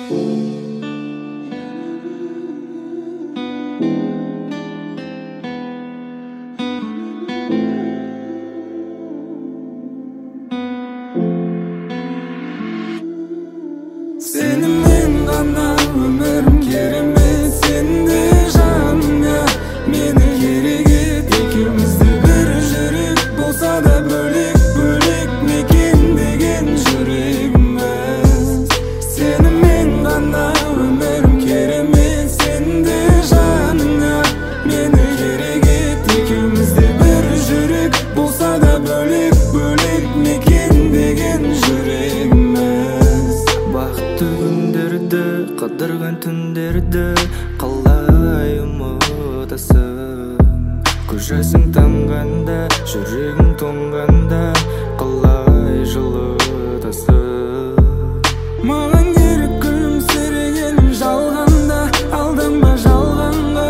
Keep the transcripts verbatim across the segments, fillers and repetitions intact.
Seni men gana ömürüm keremет, sende жаным ya. Meni kerегет, ikimizde bir жүрек болса да бөлек бөлек мекен деген жүрегimiz. Seni men gana ömürüm keremет, sende жаным ya. Meni kerегет, ikimizde bir жүрек болса да бөлек бөлек мекен деген жүрегimiz. Бақытты күндерді, қыдырған түндерді қалай ұмытасың? Көз жасың тамғанда, жүрегің тоңғанда қалай жылытасың? Маған керек күлімсіреген жалғанда, алданба жалғанға.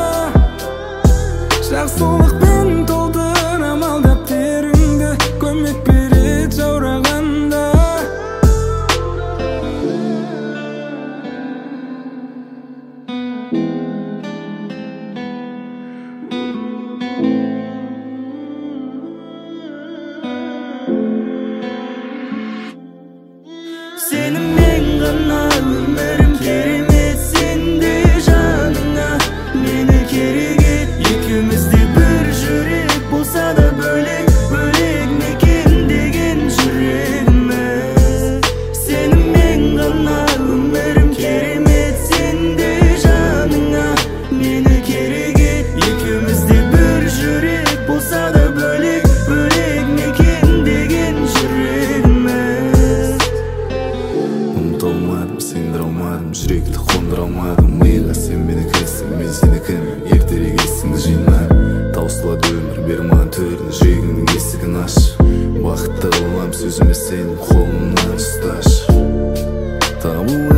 Жақсылықпен толтырам алдап теріңді, көмек берет жаурағанда. Seni men gana ömürüm keremет, sende жаныңа. Meni kerегет, ikimizde bir жүрек болса да бөлек бөлек мекен деген жүрегimiz. Seni men gana ömürüm keremет, sende жаныңа. Meni kerегет, ikimizde bir жүрек болса да бөлек бөлек мекен деген жүрегimiz. Ұмыта алмадым, сендіре алмадым, жүректі қондыра алмадым. Миға сен менікісің, мен сенікін, ертерек есіңді жина. Таусылады өмір, бер маған төрін, жүрегіңнің есігін аш. Бақытты болам сөзіме сенің қолымнан ұсташы. Табу